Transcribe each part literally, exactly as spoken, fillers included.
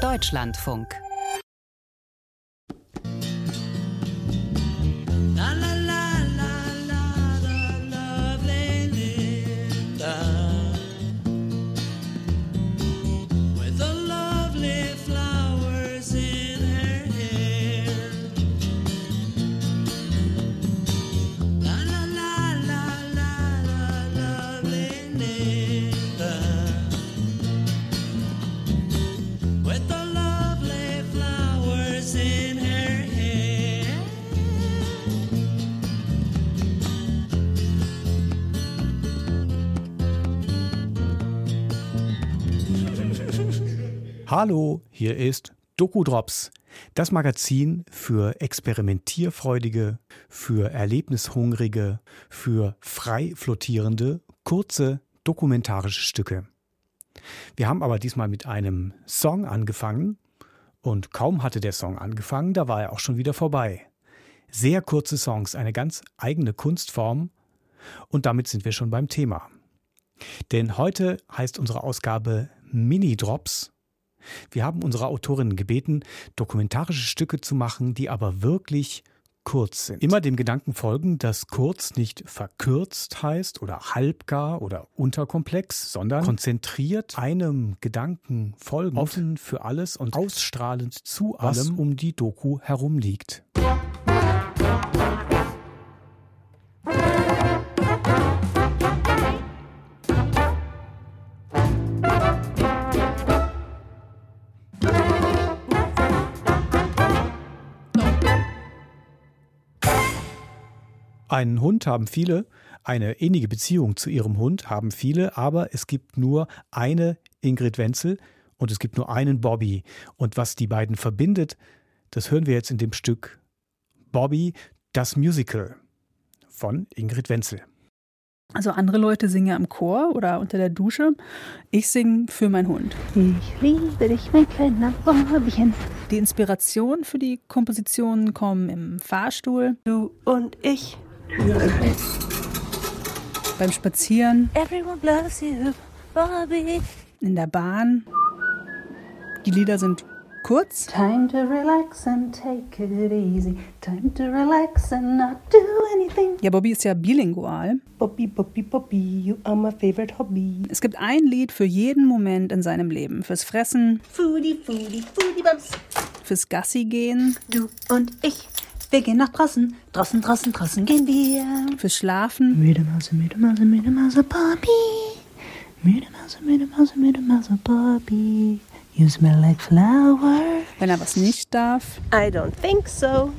Deutschlandfunk. Hallo, hier ist Doku Drops, das Magazin für Experimentierfreudige, für Erlebnishungrige, für frei flottierende, kurze dokumentarische Stücke. Wir haben aber diesmal mit einem Song angefangen und kaum hatte der Song angefangen, da war er auch schon wieder vorbei. Sehr kurze Songs, eine ganz eigene Kunstform und damit sind wir schon beim Thema. Denn heute heißt unsere Ausgabe Mini-Drops. Wir haben unsere Autorinnen gebeten, dokumentarische Stücke zu machen, die aber wirklich kurz sind. Immer dem Gedanken folgen, dass kurz nicht verkürzt heißt oder halbgar oder unterkomplex, sondern konzentriert einem Gedanken folgend, offen für alles und ausstrahlend zu allem, was um die Doku herum liegt. Einen Hund haben viele, eine innige Beziehung zu ihrem Hund haben viele, aber es gibt nur eine Ingrid Wenzel und es gibt nur einen Bobby. Und was die beiden verbindet, das hören wir jetzt in dem Stück Bobby, das Musical von Ingrid Wenzel. Also andere Leute singen ja im Chor oder unter der Dusche. Ich singe für meinen Hund. Ich liebe dich, mein kleiner Bobbychen. Die Inspirationen für die Kompositionen kommen im Fahrstuhl. Du und ich. Beim Spazieren. Everyone loves you, Bobby. In der Bahn. Die Lieder sind kurz. Time to relax and take it easy. Time to relax and not do anything. Ja, Bobby ist ja bilingual. Bobby, Bobby, Bobby, you are my favorite hobby. Es gibt ein Lied für jeden Moment in seinem Leben. Fürs Fressen. Foodie, Foodie, Foodie Bums. Fürs Gassi gehen. Du und ich. Wir gehen nach draußen, draußen, draußen, draußen gehen wir. Fürs Schlafen. Müde Mause, müde Mause, müde Mause, Bobby. Müde Mause, müde Mause, müde Mause, Bobby. You smell like flower. Wenn er was nicht darf. I don't think so.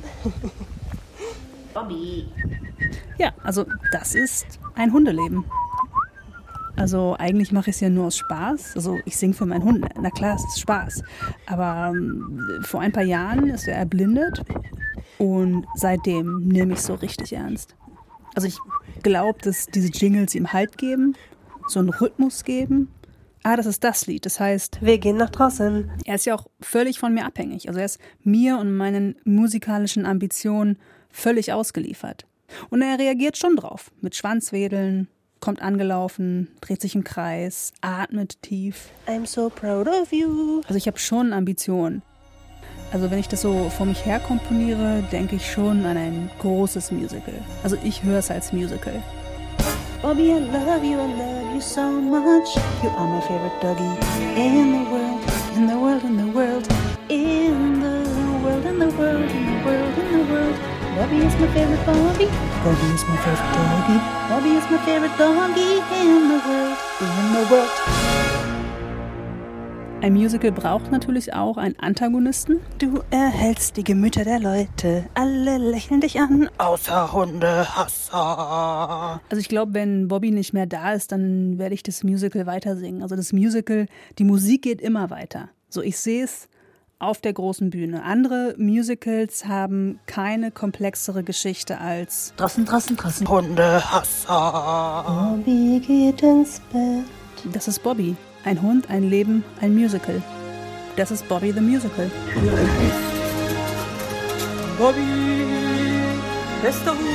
Bobby. Ja, also das ist ein Hundeleben. Also eigentlich mache ich es ja nur aus Spaß. Also ich singe für meinen Hund. Na klar, es ist Spaß. Aber ähm, vor ein paar Jahren ist er erblindet. Und seitdem nehme ich es so richtig ernst. Also ich glaube, dass diese Jingles ihm Halt geben, so einen Rhythmus geben. Ah, das ist das Lied. Das heißt, wir gehen nach draußen. Er ist ja auch völlig von mir abhängig. Also er ist mir und meinen musikalischen Ambitionen völlig ausgeliefert. Und er reagiert schon drauf. Mit Schwanzwedeln, kommt angelaufen, dreht sich im Kreis, atmet tief. I'm so proud of you. Also ich habe schon Ambitionen. Also wenn ich das so vor mich her komponiere, denke ich schon an ein großes Musical. Also ich höre es als Musical. Bobby, I love you, I love you so much. You are my favorite doggy in the world, in the world, in the world, in the world, in the world, in the world, in the world. Bobby is my favorite Bobby. Bobby is my favorite doggy. Bobby is my favorite doggy in the world, in the world. Ein Musical braucht natürlich auch einen Antagonisten. Du erhältst die Gemüter der Leute, alle lächeln dich an, außer Hundehasser. Also ich glaube, wenn Bobby nicht mehr da ist, dann werde ich das Musical weiter singen. Also das Musical, die Musik geht immer weiter. So, ich sehe es auf der großen Bühne. Andere Musicals haben keine komplexere Geschichte als draußen, draußen, draußen, Hundehasser. Bobby geht ins Bett. Das ist Bobby. Ein Hund, ein Leben, ein Musical. Das ist Bobby the Musical. Bobby, bester Hund.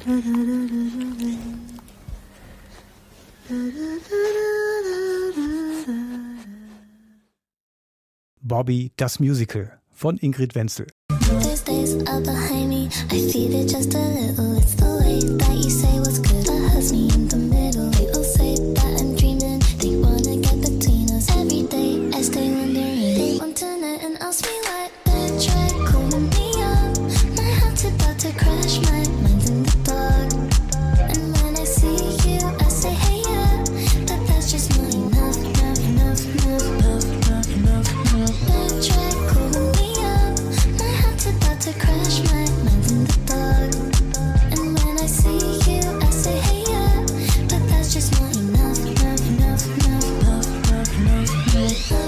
Bobby, das Musical von Ingrid Wenzel. Thursdays are behind me. I feel it just a little. It's the way that you say what's good that hurts me in the middle. They all say that I'm dreaming. They wanna get between us every day. I stay wondering. They want to know and ask me what. They try calling me up. My heart's about to crash. My mind's in the dark. And when I see you, I say hey yeah. But that's just not enough, enough, enough, enough, enough, enough, enough, enough. They try calling me up. My heart's about to crash. My mind's in the dark. And when I see you, I say hey yeah. But that's just not enough, enough, enough, enough, enough, enough, enough, enough.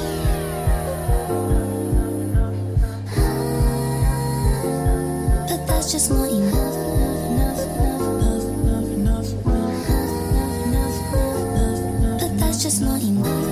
But that's just not enough, enough, enough, enough, enough, enough, enough, enough. But that's just not enough.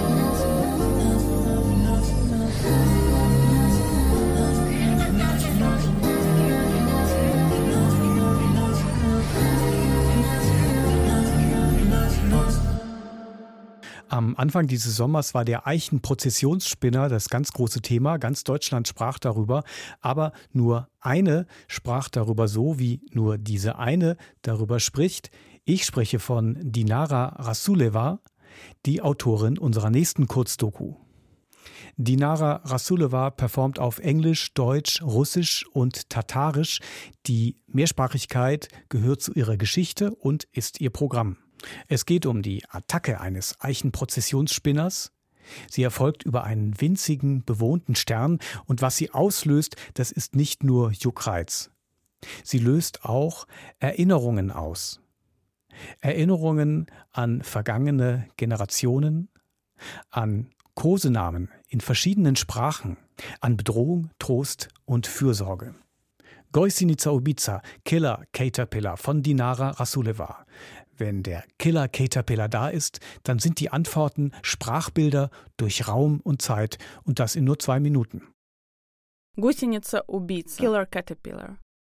Am Anfang dieses Sommers war der Eichenprozessionsspinner das ganz große Thema. Ganz Deutschland sprach darüber. Aber nur eine sprach darüber so, wie nur diese eine darüber spricht. Ich spreche von Dinara Rasuleva, die Autorin unserer nächsten Kurzdoku. Dinara Rasuleva performt auf Englisch, Deutsch, Russisch und Tatarisch. Die Mehrsprachigkeit gehört zu ihrer Geschichte und ist ihr Programm. Es geht um die Attacke eines Eichenprozessionsspinners. Sie erfolgt über einen winzigen, bewohnten Stern und was sie auslöst, das ist nicht nur Juckreiz. Sie löst auch Erinnerungen aus. Erinnerungen an vergangene Generationen, an Kosenamen in verschiedenen Sprachen, an Bedrohung, Trost und Fürsorge. Gojsinica Ubica, Killer Caterpillar von Dinara Rasuleva. Wenn der Killer Caterpillar da ist, dann sind die Antworten Sprachbilder durch Raum und Zeit und das in nur zwei Minuten. Гусеница убийца. Killer caterpillar.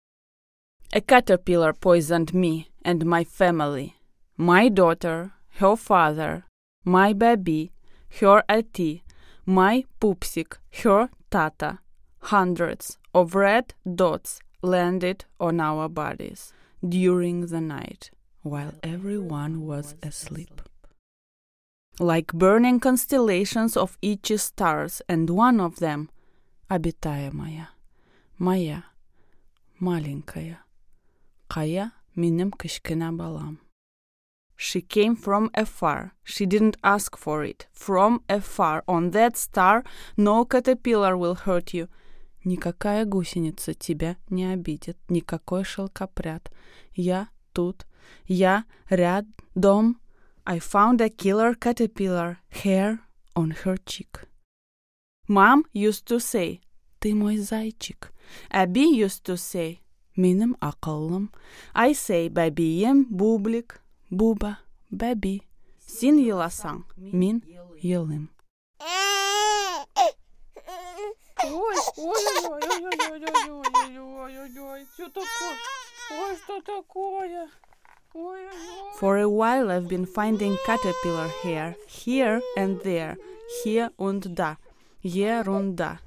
A caterpillar poisoned me and my family. My daughter, her father, my baby, her auntie, my pupsik, her tata. Hundreds of red dots landed on our bodies during the night, while everyone was asleep. Like burning constellations of each stars, and one of them, обитаемая, моя, маленькая, кая минем кышкына балам. She came from afar. She didn't ask for it. From afar. On that star, no caterpillar will hurt you. Никакая гусеница тебя не обидит. Никакой шелкопряд. Я тут. Я рядом. I found a killer caterpillar. Hair on her cheek. Mom used to say, ты мой зайчик. Abby used to say, минем акыллым. I say, бәбием, бублик. Буба, бәби. Син еласаң, мин елым. Ой, ой-ой-ой-ой-ой-ой-ой-ой-ой, что такое? Ой, что такое? For a while I've been finding caterpillar hair, here and there, here und da, hier und da.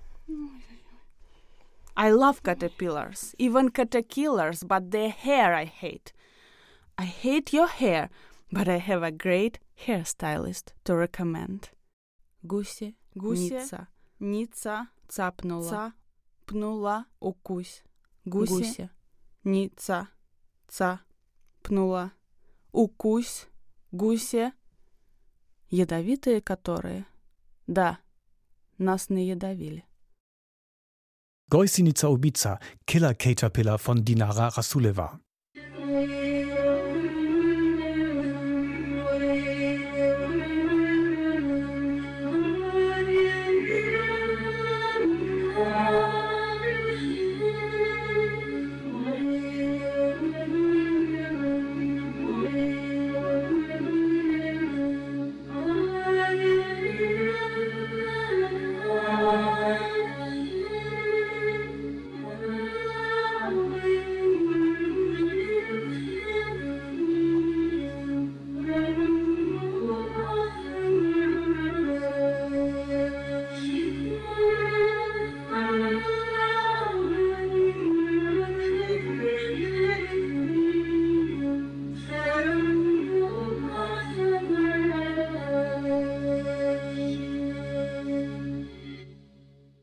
I love caterpillars, even caterpillars, but their hair I hate. I hate your hair, but I have a great hairstylist to recommend. Гуся, гуся, ница, цапнула, цапнула, укусь. Гуся, ница, цапнула, укусь. Гуся, ядовитые которые? Да, нас наядовили. Gojsinica Ubica, Killer Caterpillar von Dinara Rasuleva.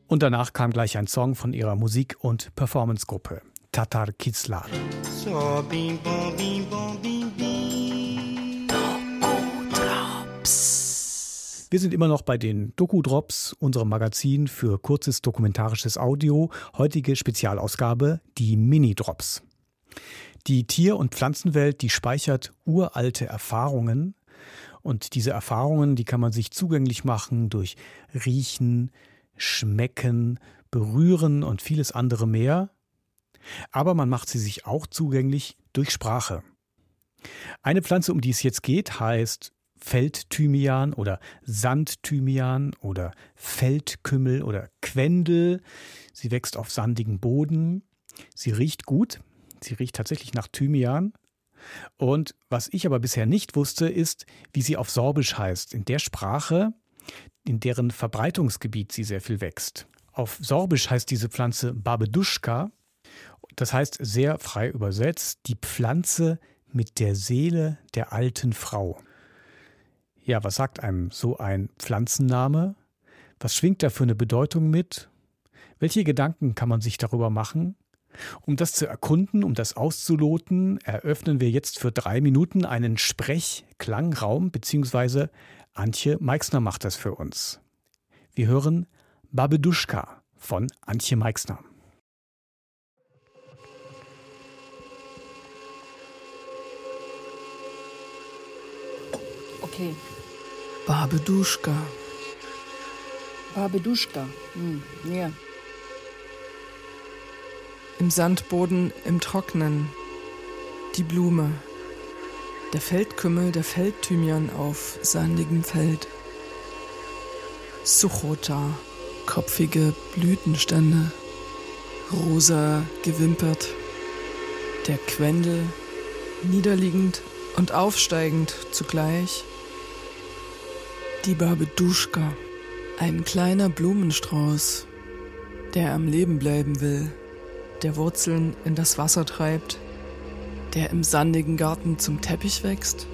Und danach kam gleich ein Song von ihrer Musik- und Performancegruppe, Tatar Kizlar. So, bim, bom, bim, bom, bim, bim. Dokudrops. Wir sind immer noch bei den Dokudrops, unserem Magazin für kurzes dokumentarisches Audio. Heutige Spezialausgabe, die Mini-Drops. Die Tier- und Pflanzenwelt, die speichert uralte Erfahrungen. Und diese Erfahrungen, die kann man sich zugänglich machen durch Riechen, Schmecken, Berühren und vieles andere mehr. Aber man macht sie sich auch zugänglich durch Sprache. Eine Pflanze, um die es jetzt geht, heißt Feldthymian oder Sandthymian oder Feldkümmel oder Quendel. Sie wächst auf sandigem Boden. Sie riecht gut. Sie riecht tatsächlich nach Thymian. Und was ich aber bisher nicht wusste, ist, wie sie auf Sorbisch heißt, in der Sprache, in deren Verbreitungsgebiet sie sehr viel wächst. Auf Sorbisch heißt diese Pflanze Babeduschka. Das heißt sehr frei übersetzt, die Pflanze mit der Seele der alten Frau. Ja, was sagt einem so ein Pflanzenname? Was schwingt da für eine Bedeutung mit? Welche Gedanken kann man sich darüber machen? Um das zu erkunden, um das auszuloten, eröffnen wir jetzt für drei Minuten einen Sprech-Klangraum, beziehungsweise Antje Meixner macht das für uns. Wir hören Babeduschka von Antje Meixner. Okay. Babeduschka. Babeduschka. Hm, ja. Im Sandboden, im Trocknen. Die Blume. Der Feldkümmel, der Feldthymian auf sandigem Feld. Suchota, kopfige Blütenstände. Rosa gewimpert. Der Quendel, niederliegend und aufsteigend zugleich. Die Babeduschka, ein kleiner Blumenstrauß, der am Leben bleiben will, der Wurzeln in das Wasser treibt, der im sandigen Garten zum Teppich wächst.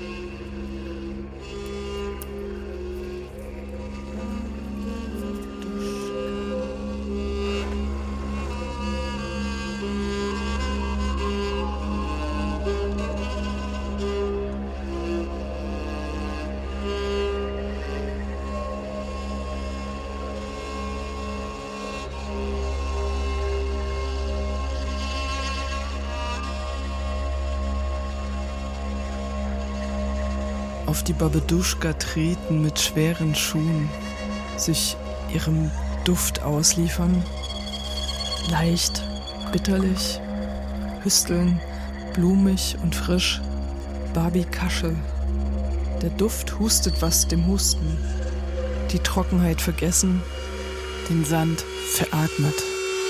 Auf die Babeduschka treten mit schweren Schuhen, sich ihrem Duft ausliefern, leicht, bitterlich, hüsteln, blumig und frisch, Babi Kaschel. Der Duft hustet was dem Husten, die Trockenheit vergessen, den Sand veratmet.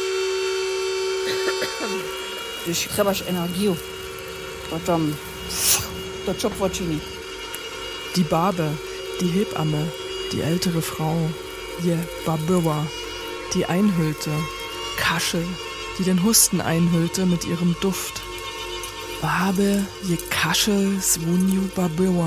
Jeśli trzebasz energii, to tam, to co poczyni? Die Babe, die Hebamme, die ältere Frau, je Babewa, die Einhüllte, Kaschel, die den Husten einhüllte mit ihrem Duft. Babe, je Kaschel, Svunju Babewa.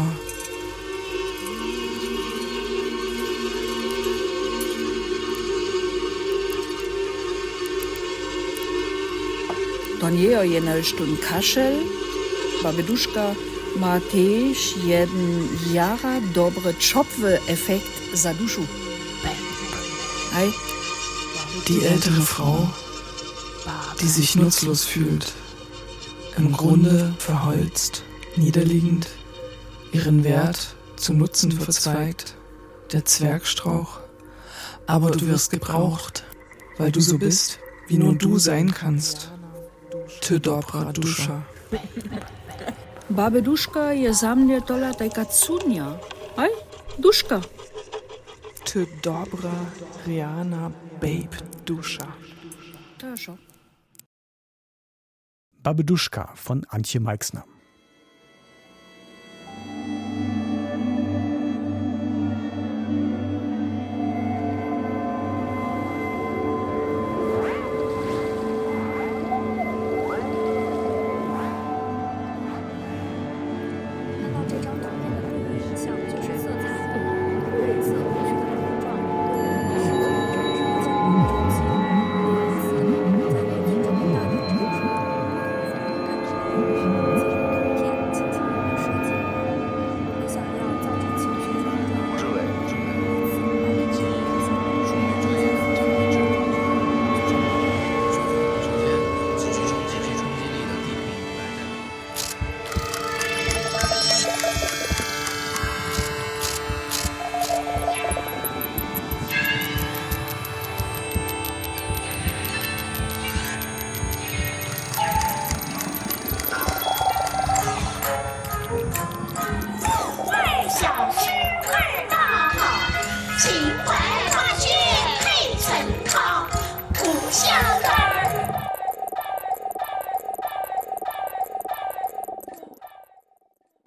To nie je jeden kaszel, Babeduszka ma też jeden jara dobry czopwy Effekt za duszu. Ei? Die ältere Frau, die sich nutzlos fühlt, im Grunde verholzt, niederliegend, ihren Wert zu Nutzen verzweigt, der Zwergstrauch. Aber du wirst gebraucht, weil du so bist, wie nur du sein kannst. Ty dobra dusza. Babeduszka je za mnie tola taka cudnia. Aj, duszka. Ty dobra Riana Babe Duscha. Taszo. Babeduschka von Antje Meixner.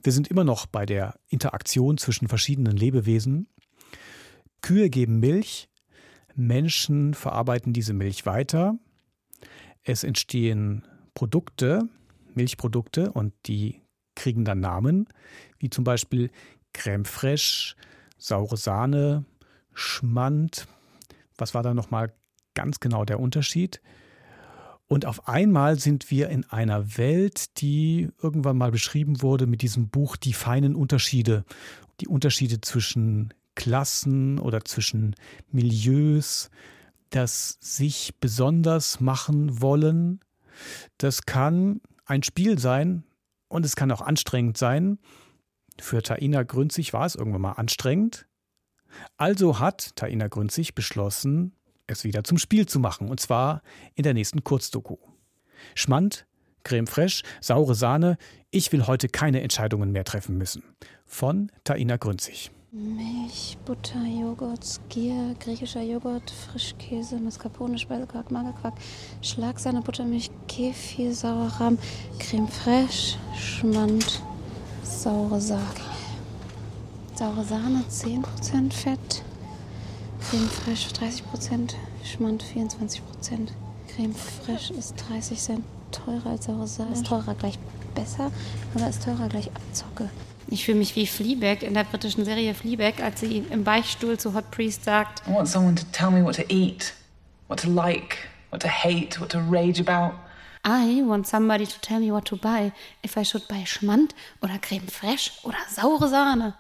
Wir sind immer noch bei der Interaktion zwischen verschiedenen Lebewesen. Kühe geben Milch, Menschen verarbeiten diese Milch weiter. Es entstehen Produkte, Milchprodukte, und die kriegen dann Namen, wie zum Beispiel Crème fraîche, saure Sahne, Schmand. Was war da nochmal ganz genau der Unterschied? Und auf einmal sind wir in einer Welt, die irgendwann mal beschrieben wurde mit diesem Buch Die feinen Unterschiede. Die Unterschiede zwischen Klassen oder zwischen Milieus, das sich besonders machen wollen. Das kann ein Spiel sein und es kann auch anstrengend sein. Für Taina Grünzig war es irgendwann mal anstrengend. Also hat Taina Grünzig beschlossen, es wieder zum Spiel zu machen, und zwar in der nächsten Kurzdoku. Schmand, Crème fraîche, saure Sahne, ich will heute keine Entscheidungen mehr treffen müssen. Von Taina Grünzig. Milch, Butter, Joghurt, Skier, griechischer Joghurt, Frischkäse, Mascarpone, Speisequark, Magerquark, Schlagsahne, Buttermilch, Kefir, Sauerrahm, Crème fraîche, Schmand, saure Sahne. Saure Sahne zehn Prozent Fett, Crème fraîche dreißig Prozent, Schmand vierundzwanzig Prozent. Crème fraîche ist dreißig Cent teurer als saure Sahne. Ist teurer gleich besser oder ist teurer gleich Abzocke? Ich fühle mich wie Fleabag in der britischen Serie Fleabag, als sie im Beichtstuhl zu Hot Priest sagt: I want someone to tell me what to eat, what to like, what to hate, what to rage about. I want somebody to tell me what to buy, if I should buy Schmand oder Crème fraîche oder saure Sahne.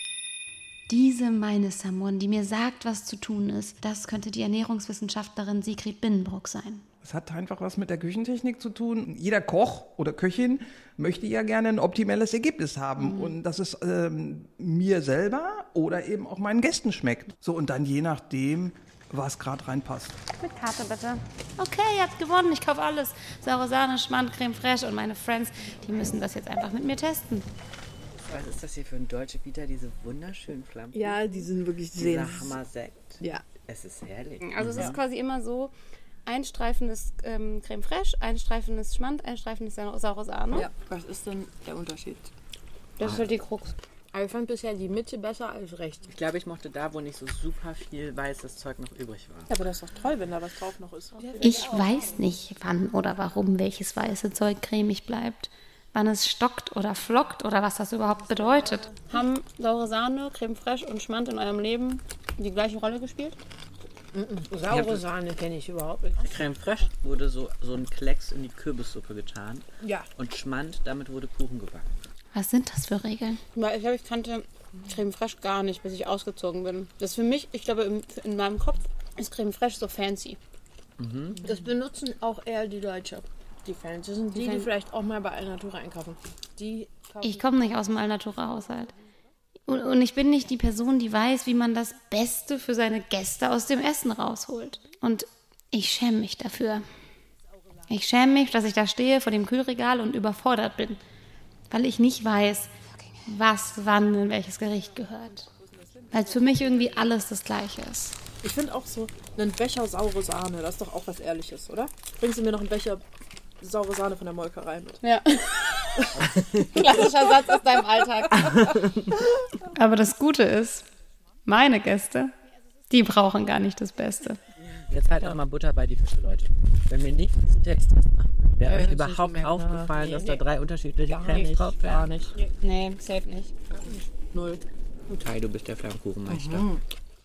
Diese meine Someone, die mir sagt, was zu tun ist, das könnte die Ernährungswissenschaftlerin Sigrid Binnenbrock sein. Es hat einfach was mit der Küchentechnik zu tun. Jeder Koch oder Köchin möchte ja gerne ein optimales Ergebnis haben. Mhm. Und dass es ähm, mir selber oder eben auch meinen Gästen schmeckt. So, und dann je nachdem, was gerade reinpasst. Mit Karte bitte. Okay, ihr habt gewonnen, ich kaufe alles. Saure Sahne, Schmand, Crème fraîche und meine Friends, die müssen das jetzt einfach mit mir testen. Was ist das hier für ein Dolce Vita, diese wunderschönen Flammen? Ja, die sind wirklich sehr... Dieser Hammer-Sekt. Ja. Es ist herrlich. Also es ja. ist quasi immer so, ein Streifen ist ähm, Crème fraîche, ein Streifen ist Schmand, ein Streifen ist saure Sahne. Ja. Was ist denn der Unterschied? Das ist halt die Krux. Aber ich fand bisher die Mitte besser als rechts. Ich glaube, ich mochte da, wo nicht so super viel weißes Zeug noch übrig war. Ja, aber das ist doch toll, wenn da was drauf noch ist. Ich weiß nicht, wann oder warum welches weiße Zeug cremig bleibt. Wann es stockt oder flockt oder was das überhaupt bedeutet. Haben saure Sahne, Crème fraîche und Schmand in eurem Leben die gleiche Rolle gespielt? Mm-mm. Saure Sahne kenne ich überhaupt nicht. Crème fraîche wurde so, so ein Klecks in die Kürbissuppe getan. Ja. Und Schmand, damit wurde Kuchen gebacken. Was sind das für Regeln? Ich glaube, ich kannte Crème fraîche gar nicht, bis ich ausgezogen bin. Das ist für mich, ich glaube, in, in meinem Kopf ist Crème fraîche so fancy. Mhm. Das benutzen auch eher die Deutsche. Die Fans. Das sind die, die, die vielleicht auch mal bei Alnatura einkaufen. Die ich komme nicht aus dem Alnatura-Haushalt. Und, und ich bin nicht die Person, die weiß, wie man das Beste für seine Gäste aus dem Essen rausholt. Und ich schäme mich dafür. Ich schäme mich, dass ich da stehe vor dem Kühlregal und überfordert bin. Weil ich nicht weiß, was wann in welches Gericht gehört. Weil es für mich irgendwie alles das Gleiche ist. Ich finde auch so einen Becher saure Sahne, das ist doch auch was Ehrliches, oder? Bringst du mir noch einen Becher saure Sahne von der Molkerei mit? Ja. Klassischer Satz aus deinem Alltag. Aber das Gute ist, meine Gäste, die brauchen gar nicht das Beste. Jetzt halt auch mal Butter bei die Fische, Leute. Wenn wir nicht diesen Texttest machen, wäre ja, euch überhaupt nicht aufgefallen, nee, dass nee. da drei unterschiedliche Cremes drauf wären? Gar nicht. Nee, safe nicht. Null. Tai, du bist der Flammkuchenmeister. Mhm.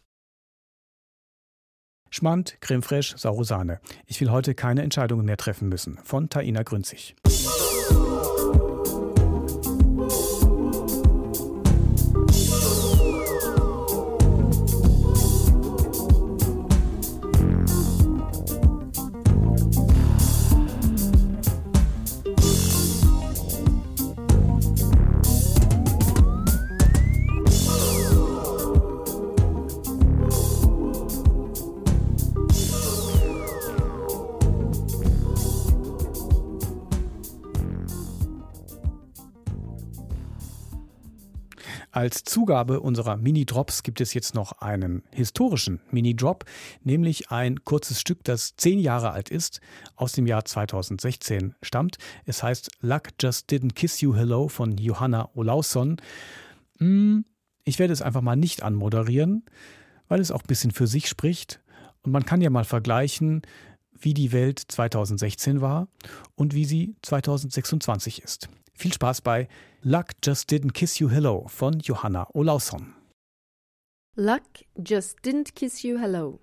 Schmand, Crème fraîche, saure Sahne. Ich will heute keine Entscheidungen mehr treffen müssen. Von Taina Grünzig. Als Zugabe unserer Mini-Drops gibt es jetzt noch einen historischen Mini-Drop, nämlich ein kurzes Stück, das zehn Jahre alt ist, aus dem Jahr zweitausendsechzehn stammt. Es heißt Luck Just Didn't Kiss You Hello von Johanna Olausson. Ich werde es einfach mal nicht anmoderieren, weil es auch ein bisschen für sich spricht. Und man kann ja mal vergleichen, wie die Welt zweitausendsechzehn war und wie sie zweitausendsechsundzwanzig ist. Viel Spaß bei Luck Just Didn't Kiss You Hello von Johanna Olausson. Luck Just Didn't Kiss You Hello.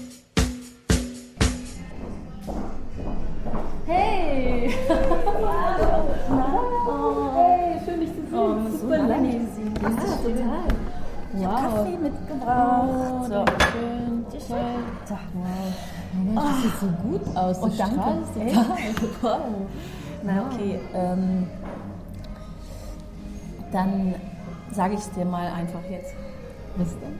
Hey! Wow! Oh, hey, schön dich zu sehen. Oh, super lange gesehen. Ja, total. Ich wow. habe Kaffee mitgebracht. Oh, so. Schön. Toll. Wow. Mensch, das sieht so gut aus. Oh, danke. Wow. Na okay, ähm, dann sage ich es dir mal einfach jetzt. Was denn?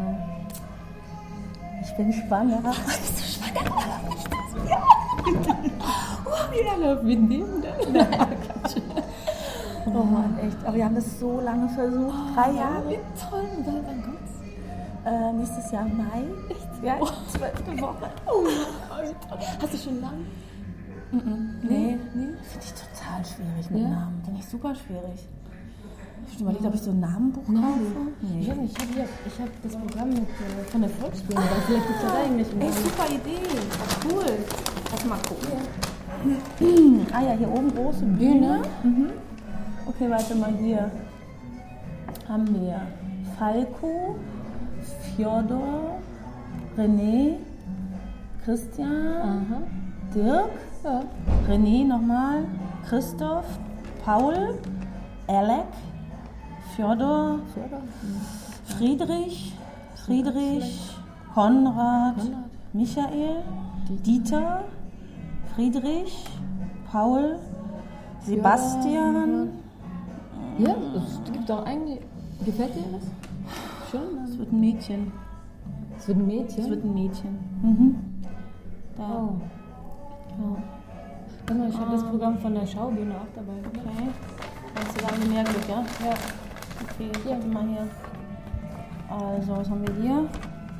Ich bin schwanger. Bist du schwanger? Ja. Oh, wie lange mit dem denn? Na, Quatsch. Oh Mann, echt. Aber wir haben das so lange versucht. Oh, Drei Jahre. Wie toll. Und wann, wann kommt's? Äh, nächstes Jahr Mai. Echt? Ja, oh. zwölfte Woche. Oh, hast du schon lang? Mm-mm. Nee, nee. Finde ich total schwierig mit ja. Namen. Finde ich super schwierig. Ich habe überlegt, ob ich so ein Namenbuch kaufe. Nee. Ich weiß nicht, ich habe hab das Programm mit, äh, von der Volksbühne. Ah, vielleicht gibt es ja da irgendwelche Namen. Ey, super Idee. Cool. Lass mal gucken. Ja. Ah ja, hier oben große Bühne. Mhm. Okay, warte mal, hier haben wir Falco, Fjodor, René, Christian, aha. Dirk, ja. René nochmal, Christoph, Paul, Alec, Fjodor, Fjodor. Friedrich, Friedrich, Konrad, Konrad, Michael, Dieter, Friedrich, Paul, Sebastian. Ja, es gibt auch eigentlich. Gefällt dir das? Schön. Es wird ein Mädchen. Es wird ein Mädchen? Es wird ein Mädchen. Mhm. Da. Oh. Ja. Warte mal, ich habe das Programm von der Schaubühne auch dabei. Okay. Meinst du, da haben wir mehr Glück, ja? Ja. Okay, hier, mal hier. Also, was haben wir hier?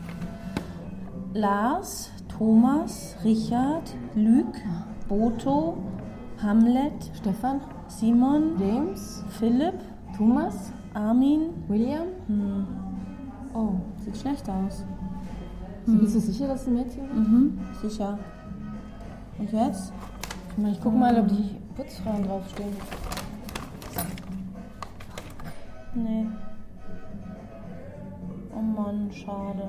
Lars, Thomas, Richard, Luc, Boto, Hamlet, Stefan, Simon, James, Philipp, Thomas, Armin, William. Hm. Oh, sieht schlecht aus. Hm. Bist du sicher, dass es ein Mädchen ist? Mhm, sicher. Und jetzt? Ich guck mal, ob die Putzfrauen draufstehen. Nee. Oh Mann, schade.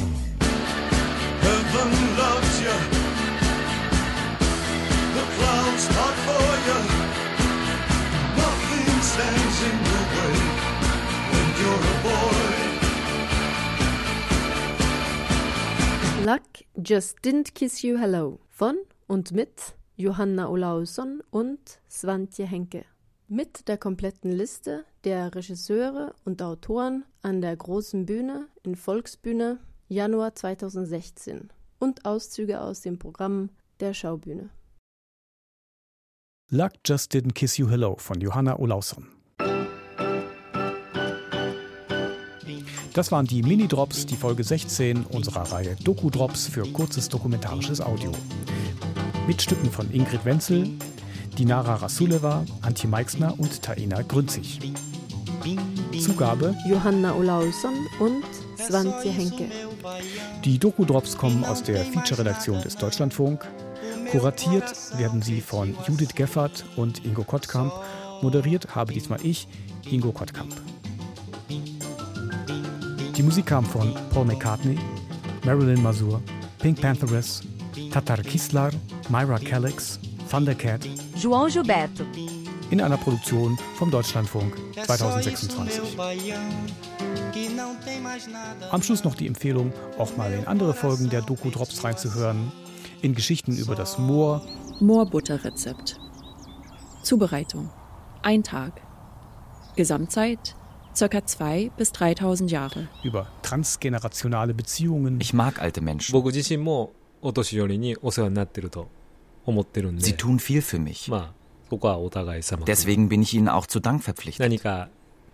Heaven loves you. The clouds part for you. Nothing stands in your way when you're a boy. Luck Just Didn't Kiss You Hello von und mit Johanna Olausson und Svantje Henke. Mit der kompletten Liste der Regisseure und Autoren an der großen Bühne in Volksbühne Januar zweitausendsechzehn und Auszüge aus dem Programm der Schaubühne. Luck Just Didn't Kiss You Hello von Johanna Olausson. Das waren die Mini-Drops, die Folge sechzehn unserer Reihe Doku-Drops für kurzes dokumentarisches Audio. Mit Stücken von Ingrid Wenzel, Dinara Rasuleva, Antje Meixner und Taina Grünzig. Zugabe Johanna Olausson und Svantje Henke. Die Doku-Drops kommen aus der Feature-Redaktion des Deutschlandfunk. Kuratiert werden sie von Judith Geffert und Ingo Kottkamp. Moderiert habe diesmal ich, Ingo Kottkamp. Die Musik kam von Paul McCartney, Marilyn Mazur, Pink Pantheress, Tatar Kislar, Myra Calix, Thundercat, João Gilberto. In einer Produktion vom Deutschlandfunk zweitausendsechsundzwanzig. Am Schluss noch die Empfehlung, auch mal in andere Folgen der Doku-Drops reinzuhören. In Geschichten über das Moor. Moorbutterrezept. Zubereitung. Ein Tag. Gesamtzeit ca. zweitausend bis dreitausend Jahre. Über transgenerationale Beziehungen. Ich mag alte Menschen. Sie tun viel für mich. Deswegen bin ich ihnen auch zu Dank verpflichtet.